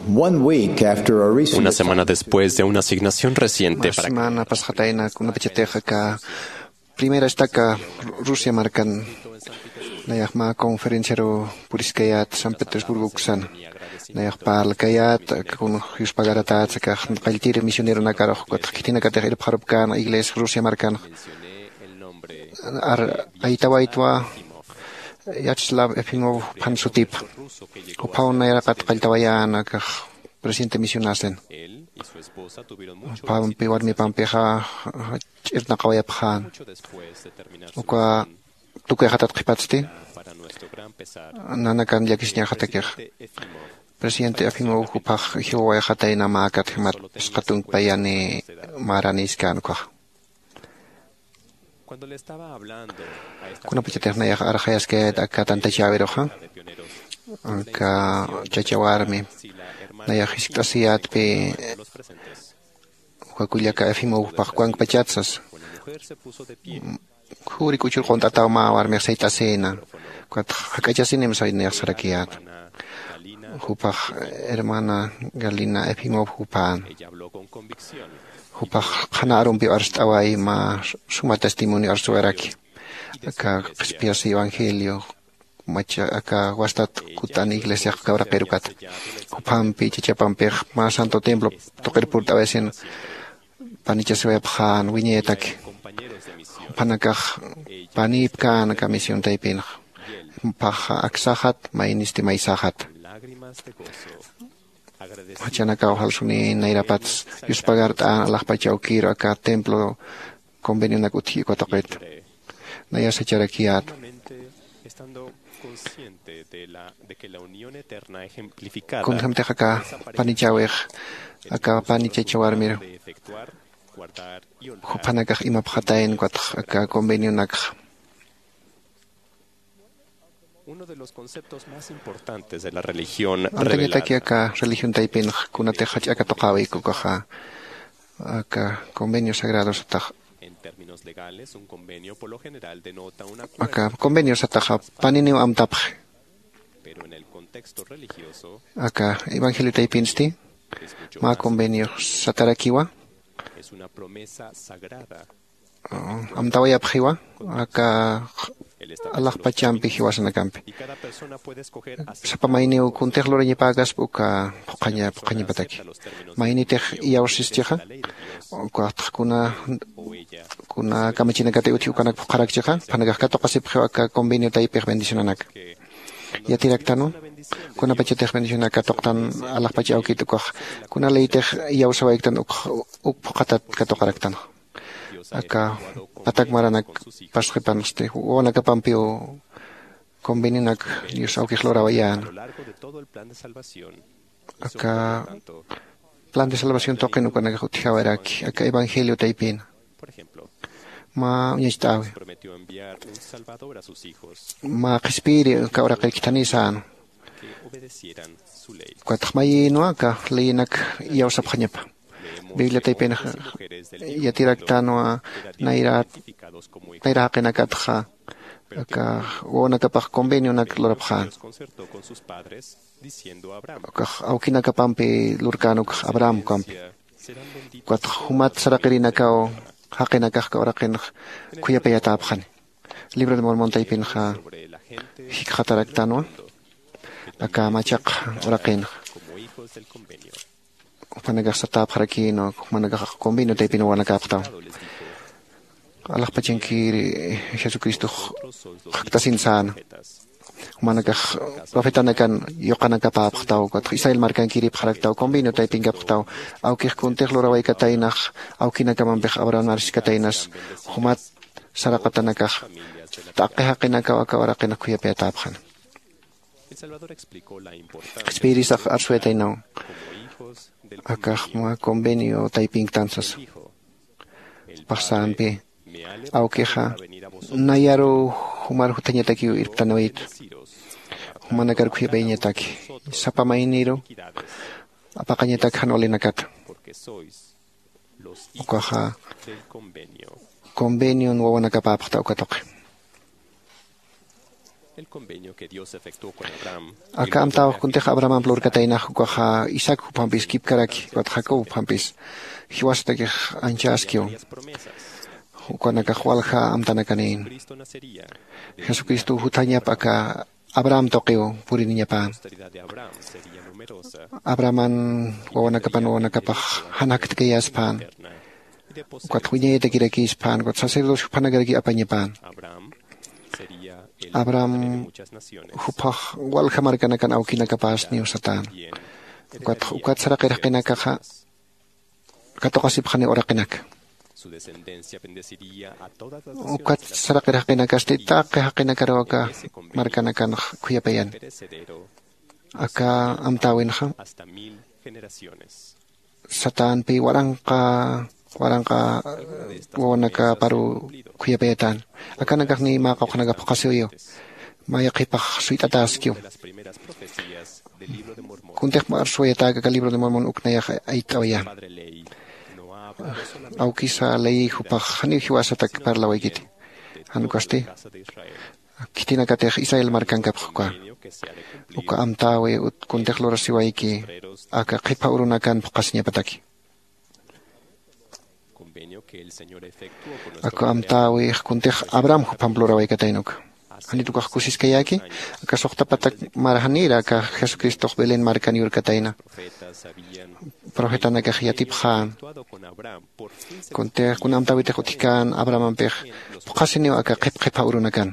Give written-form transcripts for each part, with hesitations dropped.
1 week after a recent Una semana después de una asignación reciente para semana pasjataina kuna pechateja ka primera estaca Rusia marcan nayahma conferenciero puriskayat San Petersburgo kusan nayah parl kayat kun hus pagaratat ka qaltir misionero nakaro kot kitina ka ter parobkan iglesia Rusia marcan ar aitawaitwa Yachislav Efimov Pansutip upauna era kat qaltawayan ka presidente misionasen pampi warmi pampeja irna qawaya phan uka tuke hatat qipatsti nana kan yakisnya hatakir presidente Efimov upaj hiwaya hataina maakat himat skatung payani maraniskan ko kuna pichaterna ya arjayas que akatan tachaveroja ka chachawarmi naya hiskasiat pe huakulia ka Efimov pakwan pachatsas huri kuchur kontata ma warmi aceita cena kwat hakachasinem soy ne sarakiat hupaj hermana Galina Efimov hupan hupaj khanarum bi arstawai ma suma testimonio arsueraki ka spiasi evangelio macha acá wastat kutan iglesia cabra perucat upampi chichapampe ma santo templo toker purta vesen panicha se phan wiñetak panakaj panipkan ka misión taipin paja aksahat mainisti maisahat hachanaka halsuni nairapats yuspagart Allah pachaukir acá templo convenio nakuti kotoket naya secharakiat consciente de que la unión eterna ejemplificada kun hamte acá panichaweh acá panichechawarmir hupanakaj ima phatain kwat acá convenio nak uno de los conceptos más importantes de la religión revelada acá religión taipin kunate hach acá toqawi kukaja acá convenios sagrados taj en términos legales, un convenio por lo general denota un acuerdo. Acá convenios ataja panini amtapje. Pero en el contexto religioso, acá evangelio taipinsti, ma convenio satarakiwa. Es una promesa sagrada. Amtawaya pjiwa, acá Allah pacham pijiwa sanakampi. Y cada persona puede escoger sapamaini kunter lorenya pagas buka pokanya pataki. Maini teh iawsistiha. Kuna kamachina kate utiu kanak pokarak chiha, panagah kato kasip ka convenio taipeh bendicionanak. Ya tiraktano, kuna pacheteh bendicionak katoktan Allah pachau kitukah, kuna leiteh iawsawaiktan pokatat katokaraktan. Aka patak maranak paskepanste, ona kapampio convenio nak Dios aukih lorawayan. Aka plan de salvación toque no kana utihawaraki, aka evangelio taipin. Por ejemplo, ma unyestawe prometió enviar un salvador a sus hijos ma qispiri ka ora kitanisan que obedecieran su ley. Kwatkhmayi no aka linak yawsap khanyapa Biblia taipin yatiraktano nairat nairaqina katja aka wona kapaq convenio nak loraphan Concertó con sus padres diciendo a Abraham, aukina kapampi lurkano Abraham kampi kwat humat saraqirina kao haqina ka oraqin kuyapayata abkhan libro de Mormón taipin kha hikhataraktano aka machaq oraqin como hijos del convenio. panaga satap harakino managa convenio taipin wana kapta Allah pachinkiri Jesucristo haktasin san managa profetana kan yokana kapa phtau kat Israel markan kiri pharaktaw convenio taipin kaptaw au kih kunter lorawai katainach au kinakaman beh Abraham naris katainas humat sarakatanaka taqihaqina ka waraqina kuyapeta abkhan El Salvador explicó la importancia Spiris arsuetaino como hijos del akah ma convenio taipin tansas pasanpi au kiha nayaru humar hutanyataki irtanoit humanagar kuyapayñataki sapamainiro apaqañatak hanolinakat porque sois los ukaha del convenio. convenio nuevo nakapapta ukatoqi El convenio que Dios efectuó con Abraham. Aka amtaw kunteh Abraham plur katayna hukaha Isaac hupampis kipkaraki wat Jacob hupampis hiwasta ke anchaskio Varias promesas. hukanaka hualha amtanakanin Cristo nacería. Jesucristo hutanya paka Abraham tokeo purininya pa La posteridad de Abraham sería numerosa. Abraman wawanakapah hanak tkayas pan Eterna. Y de poseer kwat hunya te kirakis pan kwat sacerdos panagargi apanya pan Abraham sería el Abraham padre de muchas naciones. hupah walha markanakan au kinakapas ni usatan Bien, kwat sarakirkinaka katokasip khani orakinak su descendencia bendeciría a todas las ukat naciones sarakirkinaka stita hakinakarawaka markanakan kuyapayan perecedero aka amtawin kha hasta 1000 generaciones. satan pi warangka wawanaka paru kuyapayatan aka nagakni makawkanaga pakasuyo mayakipah suitataskyo De las primeras profecías del libro de Mormón, kuntek maarsuayataga ka libro de Mormon uknaya ay tawaya Padre Ley no ha hablado solamente au kisa lay hupah hani hiwasatak parlawaykiti hanukasti casa de Israel, kitinakateh Israel markankap hukwa convenio que se ha de cumplir uka amtawe ut kuntek lorasiwayki aka qipa urunakan pukasnya pataki convenio que el Señor efectuó con nuestro ako amtawe kuntek Abraham hupamplura waykataynuk hani tukah kusis kayaki aka sokta patak marhanira aka Jesucristo belen markan yurkatayna profetas habían profeta nakahiyatip khan actuado con Abraham. Por fin se kuntek kun amtawe te utikan Abraham ampeh pukasini aka qipa urunakan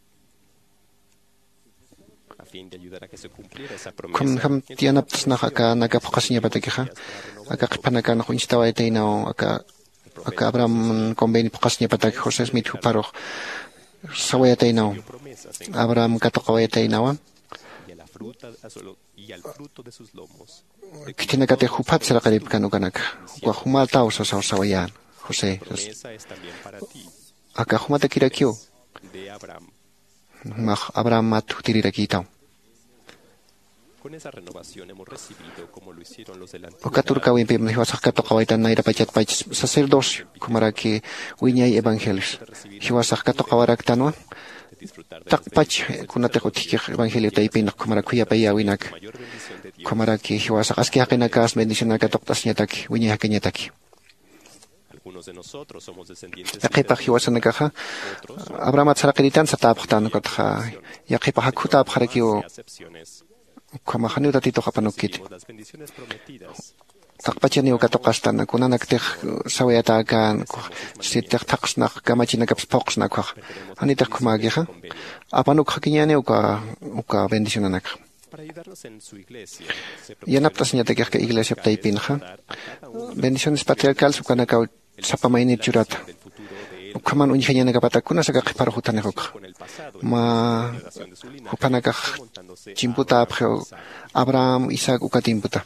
a fin de ayudar a que se cumpliera esa kun promesa. ham tianap tasnah aka nakapukasnya pataki kha aka qipanakan kunstawaytayna aka Abraham conveni pukasnya pataki Jose Smith huparoh sawayatayna Promesas en Abraham katokawaytayna y a la fruta y al fruto de sus lomos. kitinakate hupat sarakarib kanukanak wa humaltaw sa sawayan Jose Promesa es también para ti, aka humata kirakyo de Abraham. Abraham mat hutiriraki Con esa renovación hemos recibido, como lo hicieron los del antiguo Okaturkawin pim hiwasak katokawaitan naira pachat pach sacerdos kumaraki wiñay evangelis hiwasak katokawarak tanwa de disfrutar de tak pach kunate kutikik evangelio taipin kumarakuya payawinak mayor bendición de Dios. kumaraki hiwasak aski hakinakas bendición katoktas nyataki wiñay hakinyataki Algunos de nosotros somos descendientes yaqipah hiwasanakaha Abraham sarakiritan satapkhtan kotha yaqipah hakutap kharakio acepciones. kamahanu tatito kapanukit Las bendiciones prometidas takpachani ukatokastan kunanaktek sawayatakan sitek taksnak kamachina kapspoksnak anitek kumagiha apanuk hakinyane uka bendicionanak para ayudarnos en su iglesia. Se yanaptas nyatek ka iglesia taipinha bendiciones patriarcal sukanaka sapamainit jurat del futuro de él ukaman unjanyana kapatakuna saka qiparuhutanekuk con el pasado, ma de su linaje, hupanaka montándose chimputa apkheu Abraham Isaac ukatimputa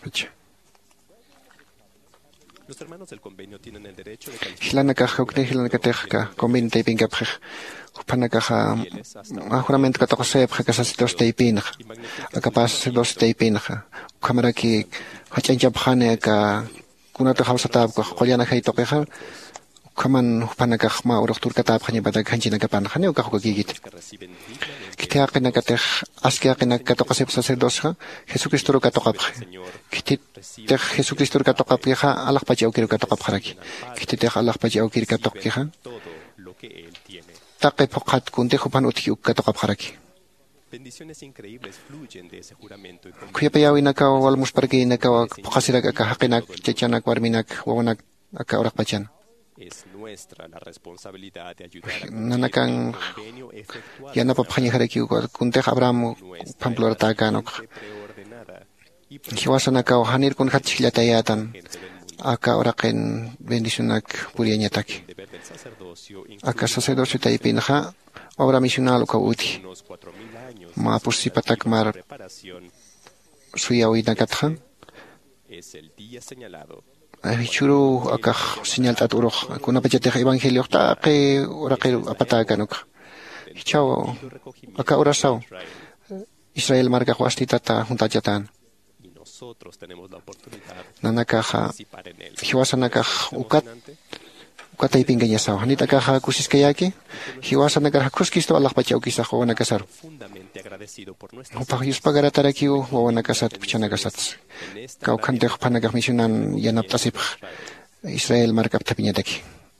Los hermanos del convenio tienen el derecho de calificar hilanaka hukne hilanaka tehka kombin taipin kapkheh hupanaka juramento katokosep kasasitos taipin akapas dos taipin kamaraki hachanjab khane ka kunata hausatab ko qolyana khaitoqeha kaman hupanaka ma uruktur katab khanya badag hanjina kapan khane ka gigit que reciben dignamente kitiaqina kateh askiaqina katokosep sacerdos Jesucristo katokap kitit teh Jesucristo katokap kha Allah pachi aukir katokap kharaki kitit teh Allah pachi aukir katok kha todo lo que él tiene. taqe phoqat kunte hupan uthi katokap kharaki Bendiciones increíbles fluyen de ese juramento y convenio. kuyapayawina ka wal musparki ka phaqasira ka haqinak chachanak warminak wawanak aka orak pachan Es nuestra la responsabilidad de ayudar a nanakan el convenio efectuado yana paphani haraki kunte Abraham pamplor ta kanok preordenada y hiwasana ka hanir kun khatchillatayatan aka oraqen bendicionak puriañatak deber del sacerdocio aka sacerdocio taipinha obra misional ka uti unos 4000 años ma pusipatak mar preparación suyawinakatha es el día señalado. Churu aka señal tat urok kuna pachateh evangelio ta ke oraqe apata kanok chao aka orasao Israel marca huastita ta juntachatan Y nosotros tenemos la oportunidad de nanakaha participar en él. hiwasanaka ukatay pingañasao hanitaka kusis kayaki hiwasanaka kuskisto Allah pachau kisah wana kasar Profundamente eternamente agradecido por nuestras Upaq yuspagaratarakiu wawanakasat pichanakasat. Kaukantej panakaj misionan yanaptasipaj Israel markapta piñataki.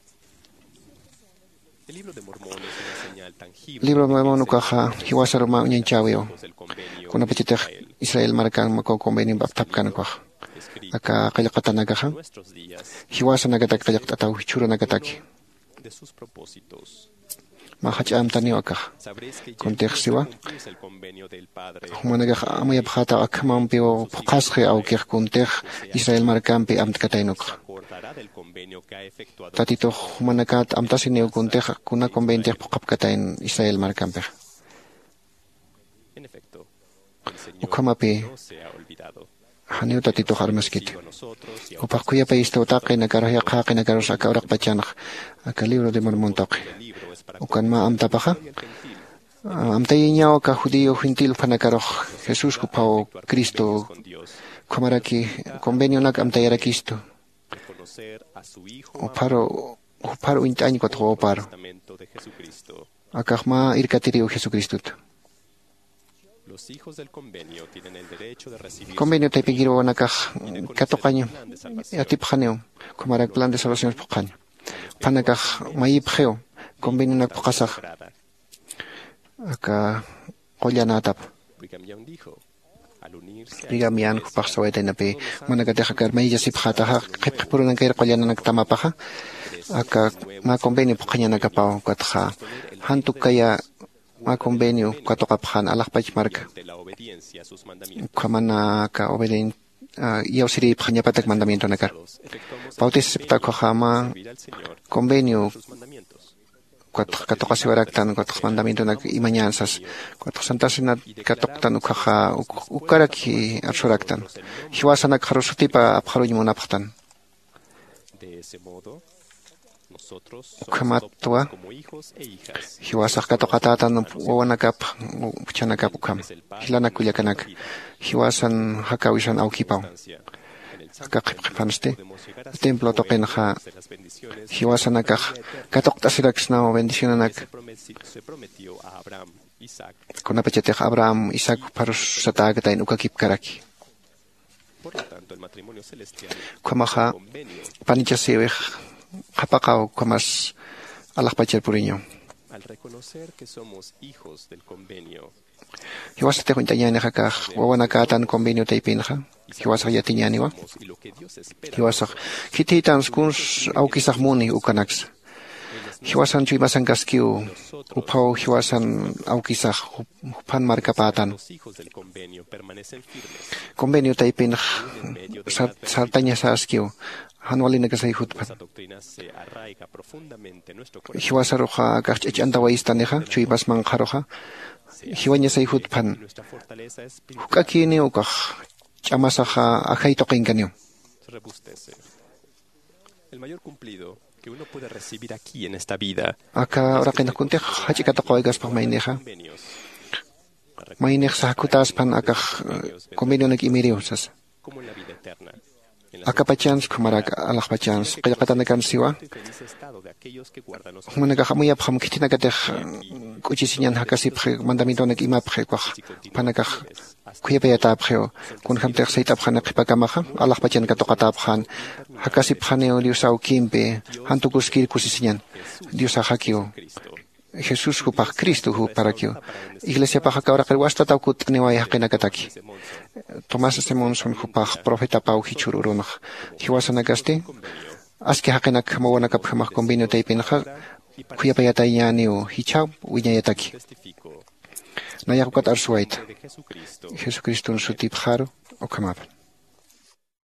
El libro de Mormón es una señal tangible Libro de Mormón ukaja hiwasaruma unyanchawio. del convenio Kuna pachitej Israel markan mako convenio baptapkan kwaj. escrito Aka kayakatanagaja. en nuestros días Hiwasanagatak kayakatataw hichuranagatak. de sus propósitos. Mahacham taniwakaj. Sabréis que Contextiwa. cumplís el convenio del Padre Humanagaj amayabjata akmampio pukasje aukej kuntej Israel markampi amtkatainuk. acordará del convenio que ha efectuado. Tatito humanakat amtasineu kuntej kuna conventej pukapkatain Israel markampej. En efecto, el Señor Ukamapi no se ha olvidado. haniu tatito harmaskit. A nosotros y a Upaqkuya paisto taqi nakarah yaqaqi nakaros akawraq pachanaj. Aka libro de Mormón taqi. el libro es para Ukanma amtapaja. el gentil, Amtayiñao ka judío gentil panakaroj Jesús kupao Cristo con Dios, kumaraki convenio nak amtayarakisto. reconocer a su Hijo Uparo intañ kwatro oparo. testamento de Jesucristo. Akajma irkatiriu Jesucristut. Los hijos del convenio tienen el derecho de recibir Convenio taipingiro wanakaj katoqaño. plan de salvación. Atipjaneo. Kumarak plan de salvación puqaño. Panakaj mayipjeo. Convenio nak puqasaj. sagrada. Aka qollanatap. Brigham Young dijo, al unirse a Rigamian kupaq sawaytaynapi manakateja karmaylla sipjataja qipqipurunan kayra qollananak tamapaja. Aka ma convenio puqañanakapao katja. Hantuk kaya ma convenio katoqapjan alaqpach marka. de la obediencia a sus mandamientos, Kamana ka obeden yausiri pjañapatak mandamiento nakar. efectuamos Bautisipta kojama servir al Señor convenio sus mandamientos. katokasiwaraktan katok mandamiento nak imañanzas katok santasinat katoktan ukaja ukaraki arsuraktan hiwasanak harusutipa apharuñmunapaqtan De ese modo, nosotros somos Ukamatua. adoptados como hijos e hijas. hiwasaq katokatatan wawanakap puchanakap ukam hilanakullakanak hiwasan hakawishan awkipaw En el akaqipqipanste podemos llegar a ser templo toqenja de las bendiciones hiwasanakaj katoqtasiraksnaw bendicionanak se prometió a Abraham, Isaac. kunapachetej Abraham Isaac parusataagatain ukakipkaraki Por lo tanto, el matrimonio celestial Kumaja convenio panichasiwej qhapaqaw kumas alaqpacharpuriño al reconocer que somos hijos del convenio. hiwasatej untañanejaj wawanakatan convenio taipinja hiwasaq yatiñaniwa Somos y lo que Dios espera. hiwasaq hititans kuns awkisaq muni ukanaks hiwasan chuymasan kaskiu upaw hiwasan awkisaq hupan markapatan Los hijos del convenio permanecen firmes convenio taipinj en medio de sartaña saskiu hanwalinakasay hutpan esa doctrina se arraiga profundamente en nuestro corazón. hiwasaruqa kaqch'antawayistaneja chuymasman qaruqa hiwañasay hutpan Nuestra fortaleza espiritual huk'akini ukaq ch'amasaqa ajaytoqinkaniu se rebustece. El mayor cumplido que uno puede recibir aquí en esta vida aka oraqinakuntej hach'ikataqawaykaspaq mayneja convenios. maynej sahakutaspan akaq convenionak imiriusas Como en la vida eterna. En la akapachans kumarak alaqpachans qillqatanakansiwa feliz estado de aquellos que guardan los humanakaq amuyapqam kitinakatej k'uchisiñan hakasipqi mandamientonak imapqi kuaq panakaq kuyapayatapqio kunhamtej saytapqana qhipakamaqa alaqpachan katoqatapqan hakasipqaneo Diosau kimpi hantukuskir kusisiñan Diosaq hakiu Cristo. Jesús hupaq Cristo huparakio Iglesia paja kawraqir wastatakut niwayaq qinakataki Tomás Simonson hupaq profeta pau hichururunaq hiwasanakasti aski haqinak mawanakap hamaq convenio taipinqa kuyapayatayñaniu hichaw wiñayataki Testifico nayaqukat arsuayta de Jesucristo Jesucristun sutipqaru ukamapan